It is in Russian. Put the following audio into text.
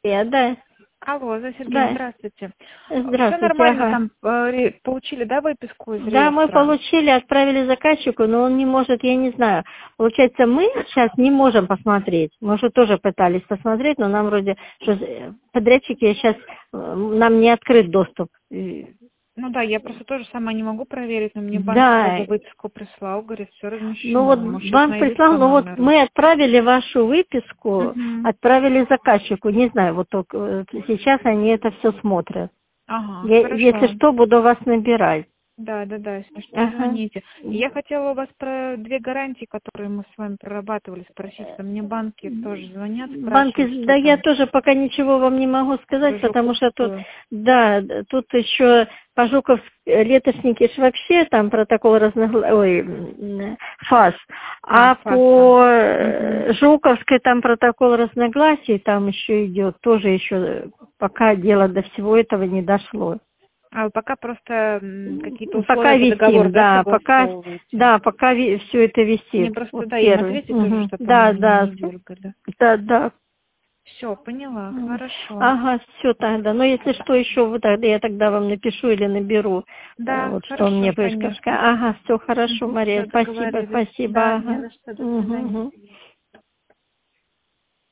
Да, Алло, Сергей, да. здравствуйте. Все Здравствуйте, нормально, ага. там получили, да, выписку из Да, мы реестра? получили, отправили заказчику, но он не может, я не знаю. Получается, мы сейчас не можем посмотреть. Мы уже тоже пытались посмотреть, но нам вроде, что подрядчики сейчас, нам не открыт доступ. Ну да, я просто тоже сама не могу проверить, но мне банк Да, сразу выписку прислал, говорит, все ну вот размещено. Может, сейчас банк найдут прислал, по но вот номеру. мы отправили вашу выписку, Угу. отправили заказчику, не знаю, вот только сейчас они это все смотрят. Ага, Если хорошо. что, буду вас набирать. Да, да, да, если что, Ага. звоните. И я хотела у вас про 2 гарантии, которые мы с вами прорабатывали, спросить. Там мне банки тоже звонят, спрашивают, Банки, что да, я там тоже пока ничего вам не могу сказать, про потому что тут, Жуковскую. да, тут еще по Жуковской, летошники ж вообще там протокол ФАС, а ФАС там. по Мгм. Жуковской там протокол разногласий там еще идет, тоже еще пока дело до всего этого не дошло. А вы пока просто какие-то условия Пока по договору, висим, да, да, согласовываете? пока все это Мне висит. просто, Вот да, им первый. ответить тоже, чтобы Да, они на да, недельку, да. да, да. Все, поняла, хорошо. Ага, все тогда. Но если что еще, вы тогда я тогда вам напишу или наберу, Да, вот что хорошо, мне будет. конечно. Ага, все хорошо, Мария, Все, спасибо, договорились. спасибо. Да, не Ага. за что, до свидания. Угу.